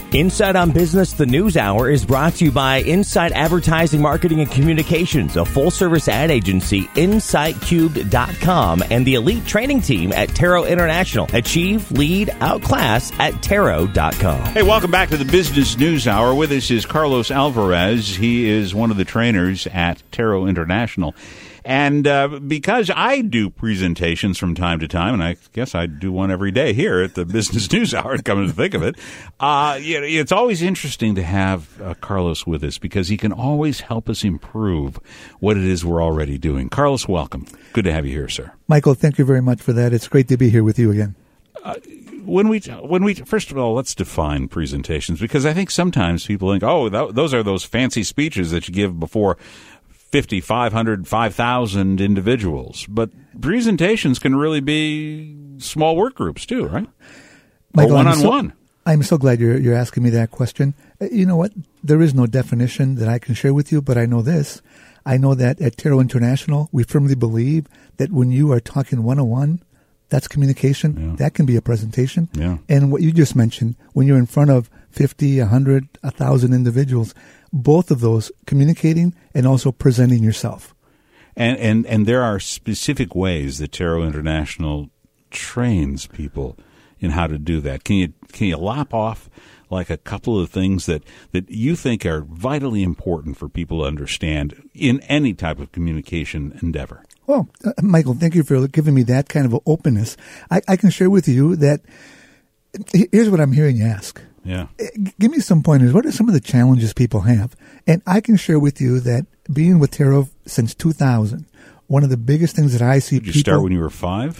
Inside on Business, the News Hour is brought to you by Insight Advertising, Marketing, and Communications, a full-service ad agency, InsightCubed.com, and the elite training team at Taro International. Achieve, lead, outclass at Taro.com. Hey, welcome back to the Business News Hour. With us is Carlos Alvarez. He is one of the trainers at Taro International. And because I do presentations from time to time, and I guess I do one every day here at the Business News Hour, coming to think of it, it's always interesting to have Carlos with us because he can always help us improve what it is we're already doing. Carlos, welcome. Good to have you here, sir. Michael, thank you very much for that. It's great to be here with you again. When we first of all, let's define presentations, because I think sometimes people think, those are those fancy speeches that you give before 50, 500, 5,000 individuals. But presentations can really be small work groups too, right? Michael, or one-on-one. I'm so glad you're asking me that question. You know what? There is no definition that I can share with you, but I know this. I know that at Taro International, we firmly believe that when you are talking one-on-one, that's communication. Yeah. That can be a presentation. Yeah. And what you just mentioned, when you're in front of 50, 100, 1,000 individuals, both of those, communicating and also presenting yourself. And there are specific ways that Taro International trains people in how to do that. Can you lop off like a couple of things that you think are vitally important for people to understand in any type of communication endeavor? Well, Michael, thank you for giving me that kind of an openness. I can share with you that here's what I'm hearing you ask. Yeah. Give me some pointers. What are some of the challenges people have? And I can share with you that being with Taro since 2000, one of the biggest things that I see Did you start when you were 5?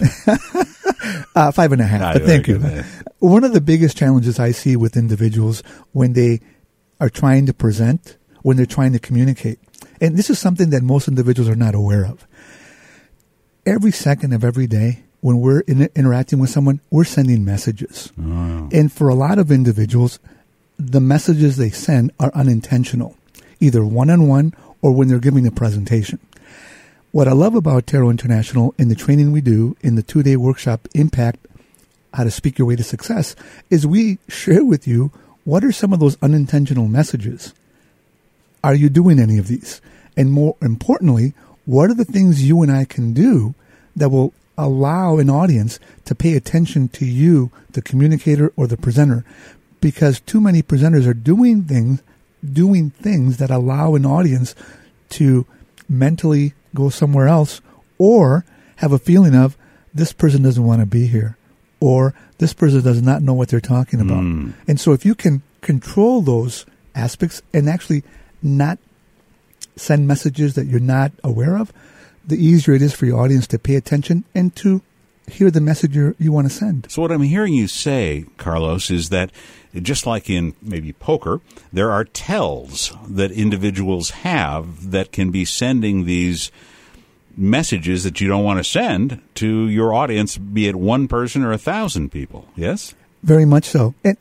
5.5, but thank you. One of the biggest challenges I see with individuals when they are trying to present, when they're trying to communicate, and this is something that most individuals are not aware of. Every second of every day, when we're interacting with someone, we're sending messages. Oh. And for a lot of individuals, the messages they send are unintentional, either one-on-one or when they're giving a presentation. What I love about Taro International in the training we do in the 2-day workshop, Impact, How to Speak Your Way to Success, is we share with you what are some of those unintentional messages. Are you doing any of these? And more importantly, what are the things you and I can do that will allow an audience to pay attention to you, the communicator or the presenter, because too many presenters are doing things that allow an audience to mentally go somewhere else or have a feeling of this person doesn't want to be here or this person does not know what they're talking about. And so if you can control those aspects and actually not send messages that you're not aware of, the easier it is for your audience to pay attention and to hear the message you want to send. So what I'm hearing you say, Carlos, is that just like in maybe poker, there are tells that individuals have that can be sending these messages that you don't want to send to your audience, be it one person or 1,000 people. Yes? Very much so. And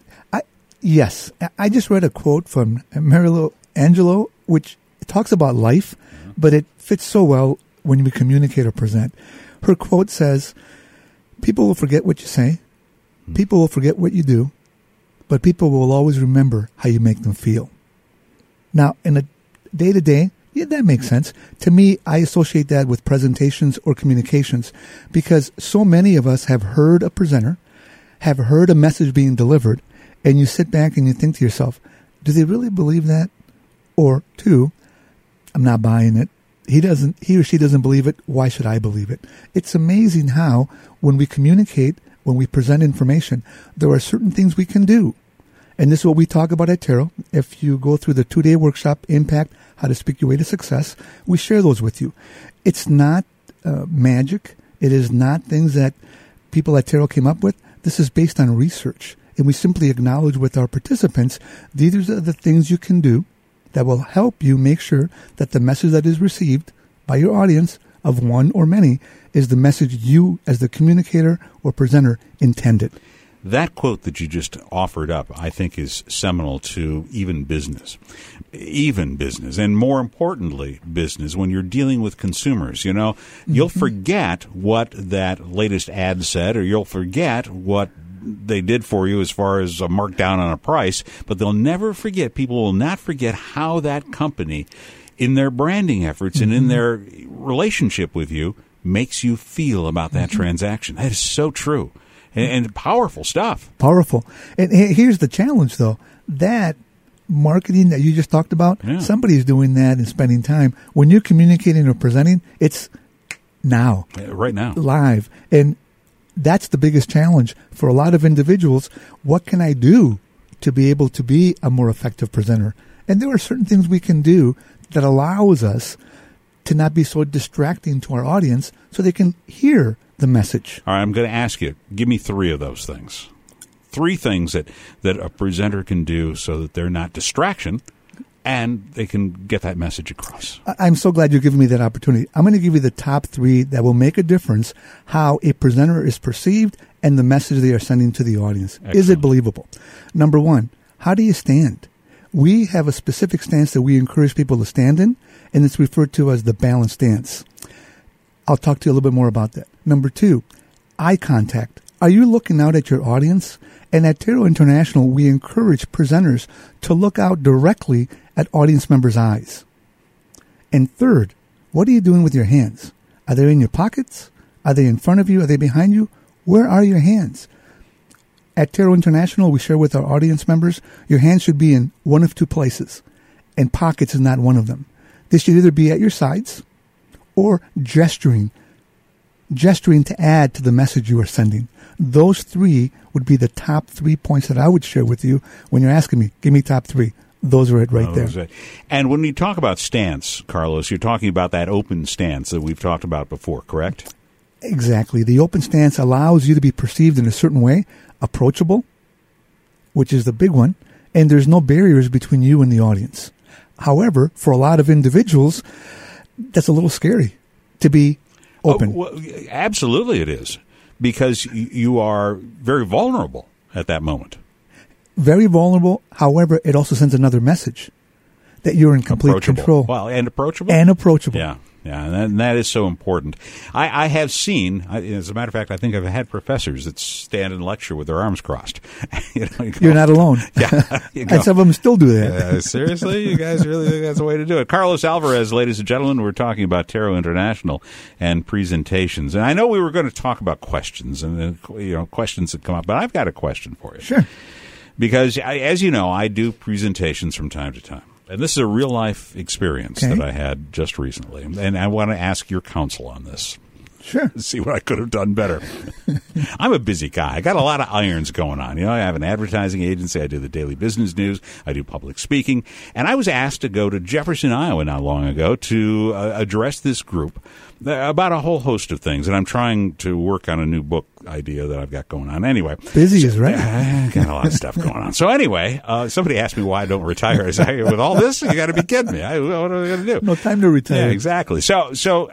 yes, I just read a quote from Marilyn Angelo, which talks about life, but it fits so well when we communicate or present. Her quote says, people will forget what you say, people will forget what you do, but people will always remember how you make them feel. Now, in a day-to-day, yeah, that makes sense. To me, I associate that with presentations or communications because so many of us have heard a presenter, have heard a message being delivered, and you sit back and you think to yourself, do they really believe that? Or two, I'm not buying it. He or she doesn't believe it. Why should I believe it? It's amazing how when we communicate, when we present information, there are certain things we can do. And this is what we talk about at Taro. If you go through the 2-day workshop, Impact, How to Speak Your Way to Success, we share those with you. It's not magic. It is not things that people at Taro came up with. This is based on research. And we simply acknowledge with our participants, these are the things you can do that will help you make sure that the message that is received by your audience of one or many is the message you, as the communicator or presenter, intended. That quote that you just offered up, I think, is seminal to even business, and more importantly, business, when you're dealing with consumers. You know, you'll forget what that latest ad said, or you'll forget what they did for you as far as a markdown on a price, but they'll never forget, people will not forget how that company, in their branding efforts and in their relationship with you, makes you feel about that transaction. That is so true. And powerful stuff. Powerful. And here's the challenge, though. That marketing that you just talked about, somebody's doing that and spending time. When you're communicating or presenting, it's now. Right now. Live. And that's the biggest challenge for a lot of individuals. What can I do to be able to be a more effective presenter? And there are certain things we can do that allows us to not be so distracting to our audience so they can hear the message. All right, I'm going to ask you, give me 3 of those things. 3 things that a presenter can do so that they're not distraction and they can get that message across. I'm so glad you're giving me that opportunity. I'm going to give you the top 3 that will make a difference how a presenter is perceived and the message they are sending to the audience. Excellent. Is it believable? Number 1, how do you stand? We have a specific stance that we encourage people to stand in, and it's referred to as the balanced stance. I'll talk to you a little bit more about that. Number 2, eye contact. Are you looking out at your audience? And at Tarot International, we encourage presenters to look out directly at audience members' eyes. And third, what are you doing with your hands? Are they in your pockets? Are they in front of you? Are they behind you? Where are your hands? At Tarot International, we share with our audience members, your hands should be in one of 2 places, and pockets is not one of them. This should either be at your sides or gesturing to add to the message you are sending. Those 3 would be the top 3 points that I would share with you when you're asking me, give me top 3. Those are it right there. And when we talk about stance, Carlos, you're talking about that open stance that we've talked about before, correct? Exactly. The open stance allows you to be perceived in a certain way, approachable, which is the big one, and there's no barriers between you and the audience. However, for a lot of individuals, that's a little scary to be open. Well, absolutely it is, because you are very vulnerable at that moment. Very vulnerable. However, it also sends another message that you're in complete control. Well, and approachable. And approachable. Yeah. Yeah, and that is so important. I have seen, as a matter of fact, I think I've had professors that stand and lecture with their arms crossed. You're not alone. Yeah, and some of them still do that. Seriously? You guys really think that's the way to do it? Carlos Alvarez, ladies and gentlemen, we're talking about Tarot International and presentations. And I know we were going to talk about questions and questions that come up, but I've got a question for you. Sure. Because, as you know, I do presentations from time to time. And this is a real-life experience that I had just recently. And I want to ask your counsel on this. Sure. See what I could have done better. I'm a busy guy. I got a lot of irons going on. I have an advertising agency. I do the Daily Business News. I do public speaking. And I was asked to go to Jefferson, Iowa not long ago to address this group about a whole host of things. And I'm trying to work on a new book idea that I've got going on. Anyway. Busy is right. I got a lot of stuff going on. So anyway, somebody asked me why I don't retire. I said, with all this, you got to be kidding me. What are we going to do? No time to retire. Yeah, exactly. So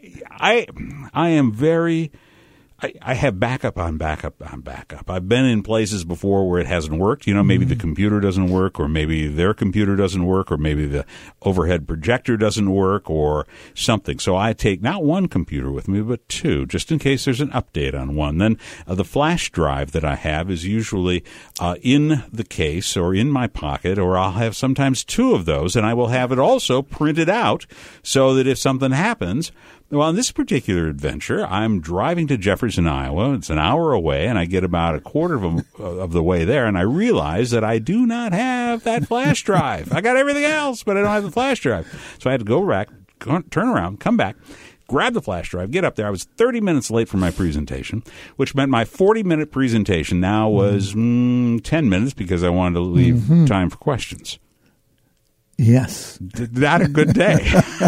I am very, I have backup on backup on backup. I've been in places before where it hasn't worked. Maybe the computer doesn't work, or maybe their computer doesn't work, or maybe the overhead projector doesn't work, or something. So I take not one computer with me, but 2, just in case there's an update on one. Then the flash drive that I have is usually in the case or in my pocket, or I'll have sometimes 2 of those, and I will have it also printed out so that if something happens. Well, on this particular adventure, I'm driving to Jefferson, Iowa. It's an hour away, and I get about a quarter of the way there, and I realize that I do not have that flash drive. I got everything else, but I don't have the flash drive. So I had to go back, turn around, come back, grab the flash drive, get up there. I was 30 minutes late for my presentation, which meant my 40-minute presentation now was 10 minutes because I wanted to leave time for questions. Yes. Not a good day.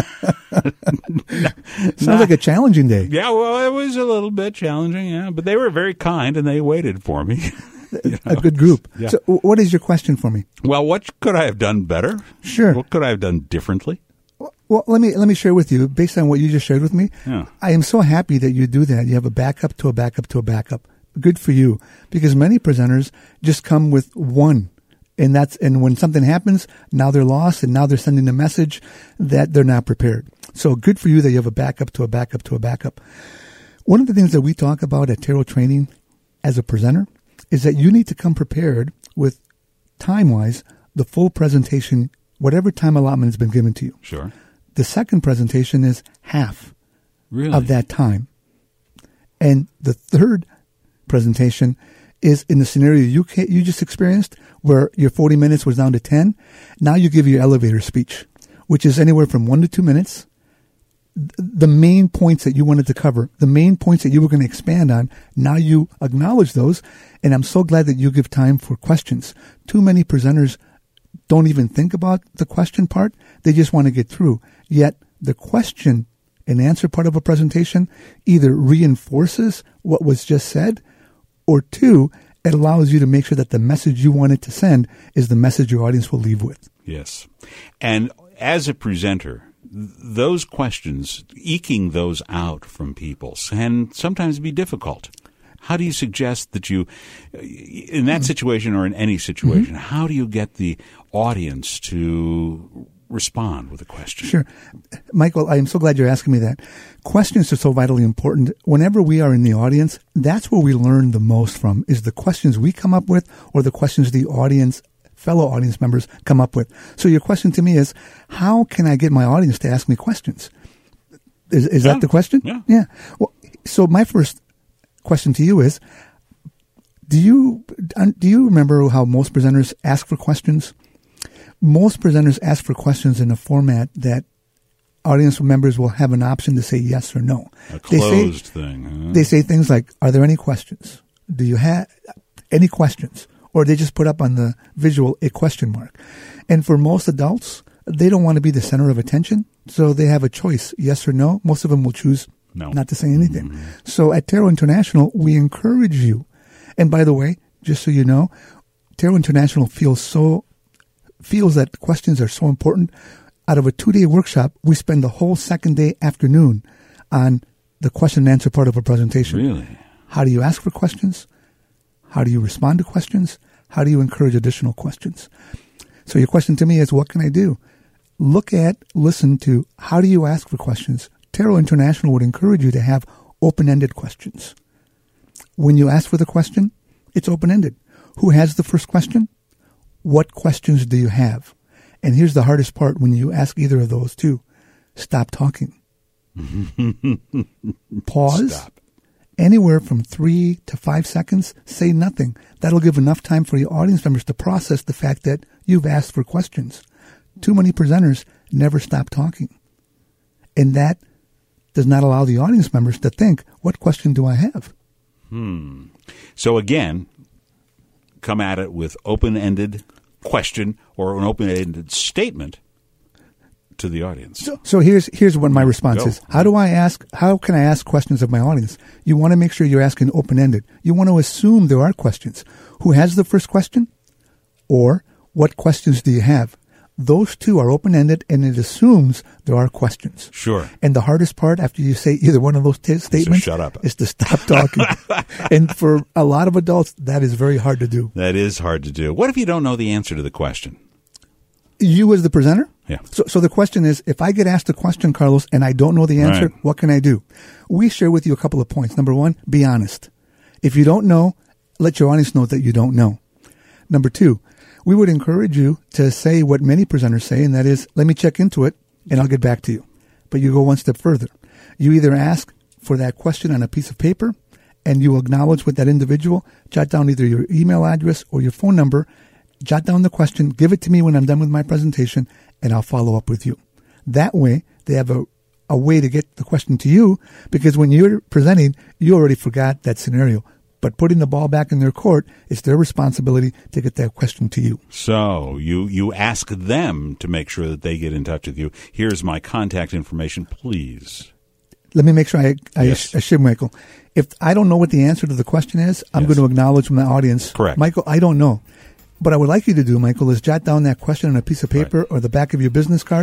Sounds like a challenging day. Yeah, well, it was a little bit challenging, yeah. But they were very kind, and they waited for me. A good group. Yeah. So what is your question for me? Well, what could I have done better? Sure. What could I have done differently? Well, let me share with you, based on what you just shared with me, I am so happy that you do that. You have a backup to a backup to a backup. Good for you. Because many presenters just come with one. And when something happens, now they're lost, and now they're sending a message that they're not prepared. So good for you that you have a backup to a backup to a backup. One of the things that we talk about at Tarot Training as a presenter is that you need to come prepared with, time-wise, the full presentation, whatever time allotment has been given to you. Sure. The second presentation is half of that time. And the third presentation is in the scenario you just experienced, where your 40 minutes was down to 10. Now you give your elevator speech, which is anywhere from 1 to 2 minutes. The main points that you wanted to cover, the main points that you were going to expand on, now you acknowledge those. And I'm so glad that you give time for questions. Too many presenters don't even think about the question part. They just want to get through. Yet the question and answer part of a presentation either reinforces what was just said, or two, it allows you to make sure that the message you wanted to send is the message your audience will leave with. Yes. And as a presenter, those questions, eking those out from people, can sometimes be difficult. How do you suggest that you, in that situation or in any situation, how do you get the audience to respond with a question? Sure. Michael, I am so glad you're asking me that. Questions are so vitally important. Whenever we are in the audience, that's where we learn the most from, is the questions we come up with or the questions the audience, fellow audience members come up with. So your question to me is, how can I get my audience to ask me questions? Is that the question? Yeah. Well, so my first question to you is, do you remember how most presenters ask for questions? Most presenters ask for questions in a format that audience members will have an option to say yes or no. A closed thing. Huh? They say things like, are there any questions? Do you have any questions? Or they just put up on the visual a question mark. And for most adults, they don't want to be the center of attention, so they have a choice, yes or no. Most of them will choose not to say anything. Mm-hmm. So at Tarot International, we encourage you. And by the way, just so you know, Tarot International feels that questions are so important. Out of a 2-day workshop, we spend the whole second day afternoon on the question and answer part of a presentation. Really? How do you ask for questions? How do you respond to questions? How do you encourage additional questions? So your question to me is, what can I do? Listen to, how do you ask for questions? Tarot International would encourage you to have open-ended questions. When you ask for the question, it's open-ended. Who has the first question? What questions do you have? And here's the hardest part when you ask either of those two. Stop talking. Pause. Stop. Anywhere from 3 to 5 seconds, say nothing. That'll give enough time for your audience members to process the fact that you've asked for questions. Too many presenters never stop talking. And that does not allow the audience members to think, what question do I have? So again, come at it with open-ended question or an open-ended statement to the audience. So here's what my response is. How can I ask questions of my audience? You want to make sure you're asking open-ended. You want to assume there are questions. Who has the first question? Or what questions do you have? Those two are open-ended, and it assumes there are questions. Sure. And the hardest part after you say either one of those statements shut up. is to stop talking. And for a lot of adults, that is very hard to do. That is hard to do. What if you don't know the answer to the question? You as the presenter? Yeah. So the question is, if I get asked a question, Carlos, and I don't know the answer, right, what can I do? We share with you a couple of points. Number one, be honest. If you don't know, let your audience know that you don't know. Number two, we would encourage you to say what many presenters say, and that is, let me check into it, and I'll get back to you. But you go one step further. You either ask for that question on a piece of paper, and you acknowledge with that individual, jot down either your email address or your phone number, jot down the question, give it to me when I'm done with my presentation, and I'll follow up with you. That way, they have a way to get the question to you, because when you're presenting, you already forgot that scenario. But putting the ball back in their court, it's their responsibility to get that question to you. So you ask them to make sure that they get in touch with you. Here's my contact information, please. Let me make sure I share, Michael. If I don't know what the answer to the question is, I'm going to acknowledge my audience. Correct. Michael, I don't know. What I would like you to do, Michael, is jot down that question on a piece of paper or the back of your business card.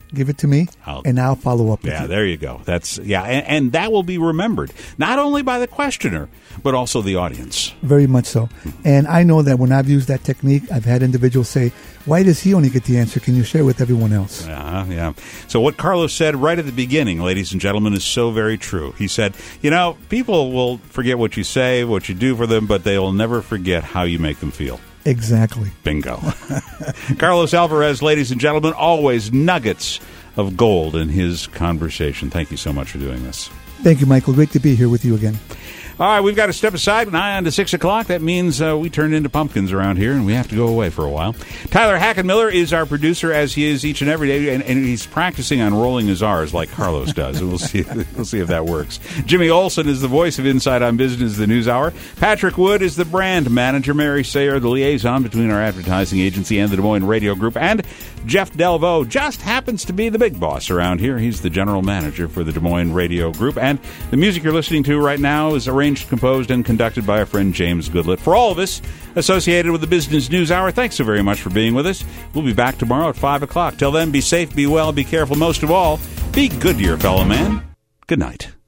give it to me, and I'll follow up with you. Yeah, there you go. And that will be remembered, not only by the questioner, but also the audience. Very much so. And I know that when I've used that technique, I've had individuals say, why does he only get the answer? Can you share with everyone else? Yeah. So what Carlos said right at the beginning, ladies and gentlemen, is so very true. He said, people will forget what you say, what you do for them, but they will never forget how you make them feel. Exactly. Bingo. Carlos Alvarez, ladies and gentlemen, always nuggets of gold in his conversation. Thank you so much for doing this. Thank you, Michael. Great to be here with you again. All right, we've got to step aside. Nigh on to 6 o'clock. That means we turned into pumpkins around here, and we have to go away for a while. Tyler Hackenmiller is our producer, as he is each and every day, and he's practicing on rolling his R's like Carlos does. And we'll see if that works. Jimmy Olsen is the voice of Inside on Business, the News Hour. Patrick Wood is the brand manager. Mary Sayer, the liaison between our advertising agency and the Des Moines Radio Group. And Jeff Delvaux just happens to be the big boss around here. He's the general manager for the Des Moines Radio Group. And the music you're listening to right now is arranged, composed, and conducted by our friend James Goodlett. For all of us associated with the Business News Hour, thanks so very much for being with us. We'll be back tomorrow at 5 o'clock. Till then, be safe, be well, be careful. Most of all, be good to your fellow man. Good night.